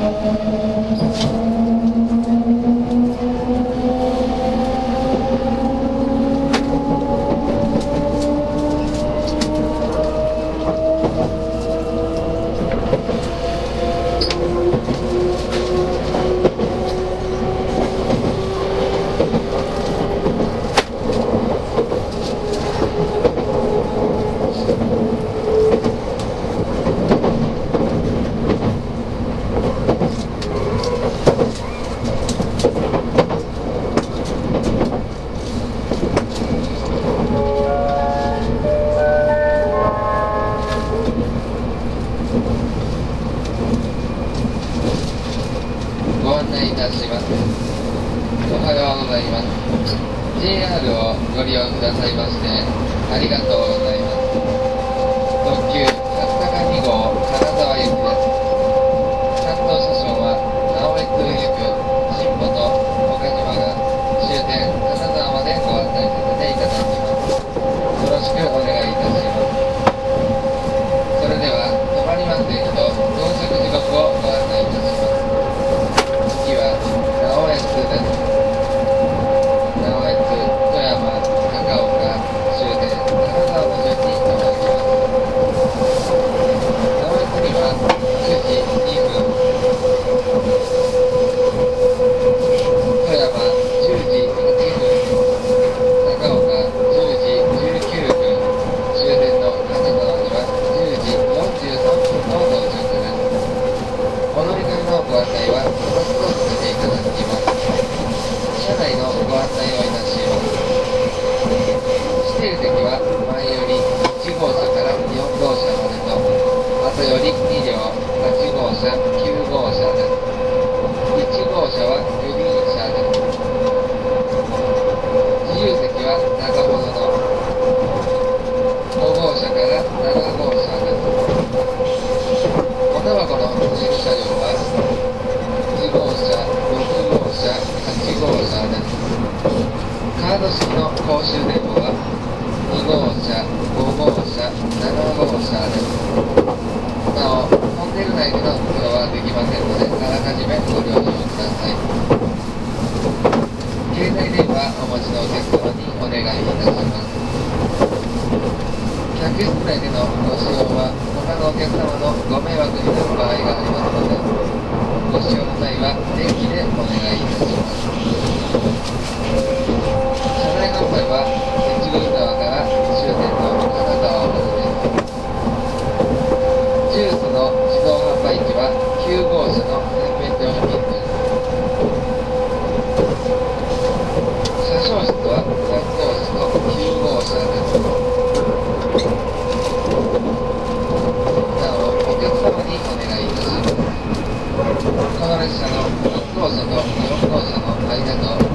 ご案内いたします。おはようございます。JR をご利用くださいましてありがとうございます。特急勝坂2号金沢行きです。担当車掌は直江区行く新保と岡島が終点金沢までご案内させていただきます。よろしくお願いいたします。それでは止まります駅と到着時刻をご案内いたします。次は直江津です。直江津、富山、高岡、終点金沢の順に停まります。直江津には9時2分、富山10時8分、高岡10時19分、終点の金沢には10時43分の到着です。お乗り換えのご案内はその都度させていただきます。車内のご案内をいたします。指定席は前より1号車から4号車までと、後より2両8号車、9号車です。1号車はグリーン車です。自由席は中ほどの5号車から7号車です。おたばこの自由車両は1号車、6号車、8号車です。カード式の公衆電話は2号車、5号車、7号車です。なお、トンネル内での通話はできませんので、あらかじめご了承ください。携帯電話お持ちのお客様にお願いいたします。客室内でのご使用は他のお客様のご迷惑になる場合がありますので、ご使用の際は電気でお願いいたします。車内販売は越後湯沢から終点の金沢までです。ジュースの自動販売機は9号車の洗面所付近です。車掌室は3号室と9号車です。なお、お客様にお願いいたします。この列車の6号車と4号車の間と